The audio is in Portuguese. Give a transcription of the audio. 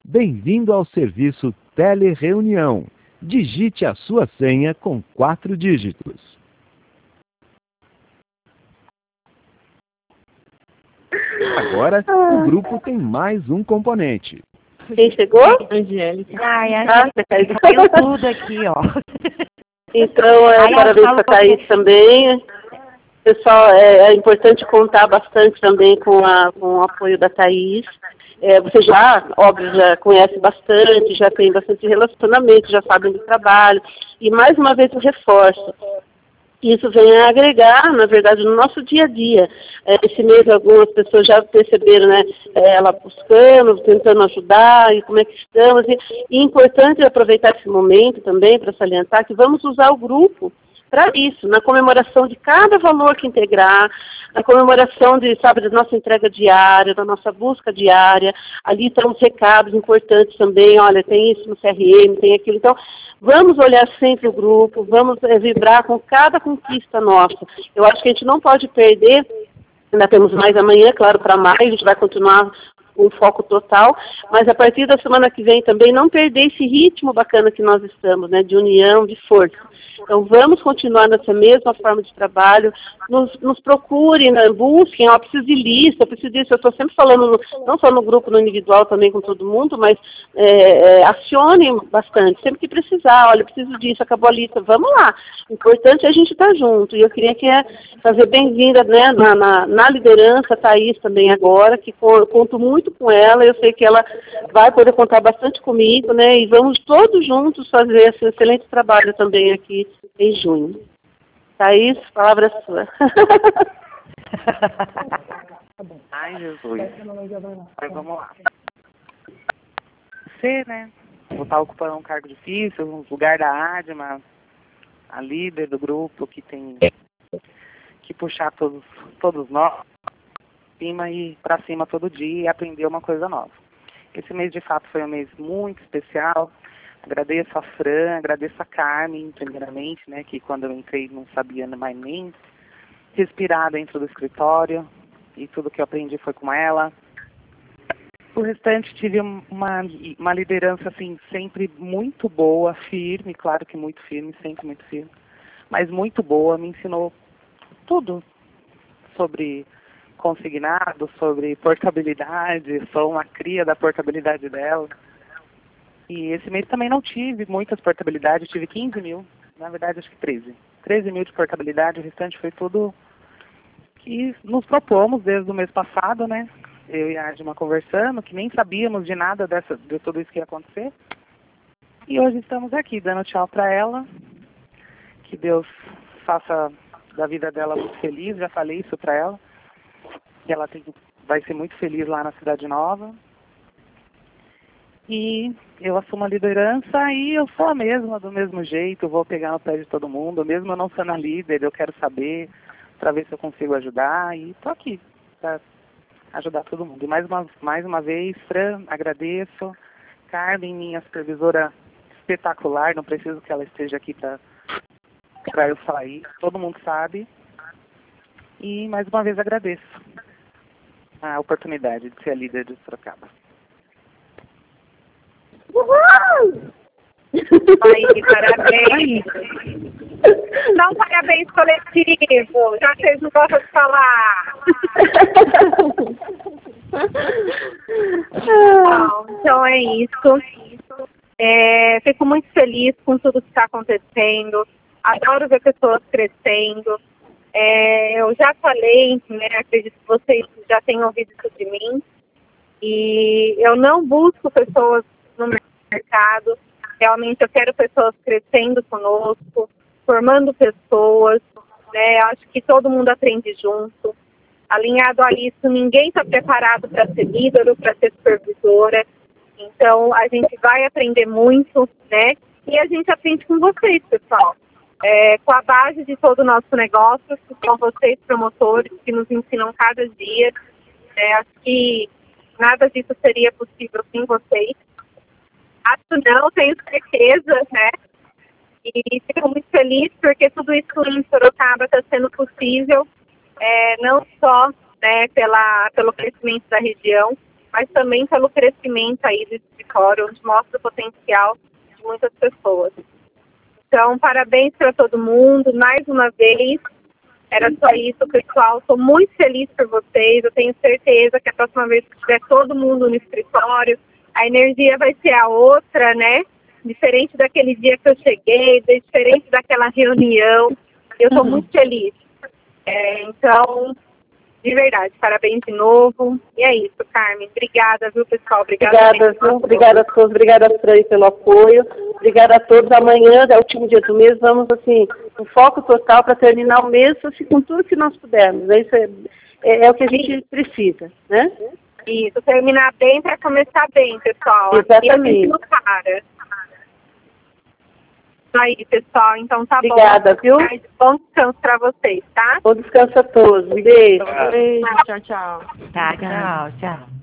Bem-vindo ao serviço Telereunião. Digite a sua senha com 4 dígitos. Agora, o grupo tem mais um componente. Quem chegou? Angélica. Ai, a Angélica caiu tudo aqui, ó. Então, parabéns para a Thaís também. Pessoal, é importante contar bastante também com o apoio da Thaís. Você já, óbvio, já conhece bastante, já tem bastante relacionamento, já sabem do trabalho. E mais uma vez eu reforço. Isso vem a agregar, na verdade, no nosso dia a dia. Esse mês algumas pessoas já perceberam, né, ela buscando, tentando ajudar, e como é que estamos. E é importante aproveitar esse momento também para salientar que vamos usar o grupo para isso, na comemoração de cada valor que integrar, na comemoração da nossa entrega diária, da nossa busca diária. Ali estão os recados importantes também, olha, tem isso no CRM, tem aquilo. Então, vamos olhar sempre o grupo, vamos vibrar com cada conquista nossa. Eu acho que a gente não pode perder, ainda temos mais amanhã, claro, para maio, a gente vai continuar com foco total, mas a partir da semana que vem também não perder esse ritmo bacana que nós estamos, né, de união, de força. Então vamos continuar nessa mesma forma de trabalho, nos procurem, né, busquem, eu preciso de lista, eu preciso disso, eu estou sempre falando, não só no grupo, no individual também com todo mundo, mas acionem bastante, sempre que precisar, olha, eu preciso disso, acabou a lista, vamos lá. O importante é a gente estar junto, e eu queria fazer bem-vinda, né, na liderança, a Thaís também agora, que conto muito com ela, eu sei que ela vai poder contar bastante comigo, né, e vamos todos juntos fazer esse excelente trabalho também aqui em junho. Thaís, palavra é sua. Ai, Jesus. Mas vamos lá. Você, né, vou estar ocupando um cargo difícil, um lugar da Adma, a líder do grupo que tem que puxar todos nós cima e para cima todo dia e aprender uma coisa nova. Esse mês, de fato, foi um mês muito especial. Agradeço a Fran, agradeço a Carmen, primeiramente, né, que quando eu entrei não sabia mais nem respirar dentro do escritório, e tudo que eu aprendi foi com ela. O restante, tive uma liderança, assim, sempre muito boa, firme, claro que muito firme, sempre muito firme, mas muito boa, me ensinou tudo sobre consignado, sobre portabilidade, sou uma cria da portabilidade dela. E esse mês também não tive muitas portabilidades, tive 15 mil, na verdade acho que 13. 13 mil de portabilidade, o restante foi tudo que nos propomos desde o mês passado, né? Eu e a Adma conversando, que nem sabíamos de nada de tudo isso que ia acontecer. E hoje estamos aqui, dando tchau para ela, que Deus faça da vida dela muito feliz, já falei isso para ela, que ela vai ser muito feliz lá na Cidade Nova. E eu assumo a liderança e eu sou a mesma, do mesmo jeito, vou pegar no pé de todo mundo, mesmo eu não sendo a líder, eu quero saber, para ver se eu consigo ajudar, e estou aqui para ajudar todo mundo. E mais uma vez, Fran, agradeço. Carmen, minha supervisora espetacular, não preciso que ela esteja aqui para eu sair, todo mundo sabe. E mais uma vez agradeço a oportunidade de ser a líder de Sorocaba. Uhul! Ai, parabéns! Não, parabéns coletivo, já que vocês não gostam de falar. Então é isso. Fico muito feliz com tudo que está acontecendo. Adoro ver pessoas crescendo. Eu já falei, né, acredito que vocês já tenham ouvido isso de mim. E eu não busco pessoas no mercado. Realmente eu quero pessoas crescendo conosco, formando pessoas, né? Acho que todo mundo aprende junto. Alinhado a isso, ninguém está preparado para ser líder ou para ser supervisora. Então, a gente vai aprender muito, né? E a gente aprende com vocês, pessoal. Com a base de todo o nosso negócio, que são vocês, promotores, que nos ensinam cada dia. Acho que nada disso seria possível sem vocês. Acho não, tenho certeza, né? E fico muito feliz porque tudo isso em Sorocaba está sendo possível, não só, né, pelo crescimento da região, mas também pelo crescimento aí do Distrito escritório, onde mostra o potencial de muitas pessoas. Então, parabéns para todo mundo, mais uma vez. Era só isso, pessoal. Estou muito feliz por vocês. Eu tenho certeza que a próxima vez que tiver todo mundo no escritório, a energia vai ser a outra, né? Diferente daquele dia que eu cheguei, diferente daquela reunião. Eu estou muito feliz. Então, de verdade, parabéns de novo. E é isso, Carmen. Obrigada, viu, pessoal? Obrigada, viu? Obrigada a todos. Obrigada, Fran, pelo apoio. Obrigada a todos. Amanhã, é o último dia do mês, vamos, assim, com foco total para terminar o mês, assim, com tudo que nós pudermos. Isso é o que a gente precisa, né? Isso, terminar bem para começar bem, pessoal. Exatamente. E a gente não para. Aí, pessoal, então tá bom. Obrigada, viu? Bom descanso para vocês, tá? Bom descanso a todos. Um beijo. Tchau, tchau. Tá, tchau, tchau.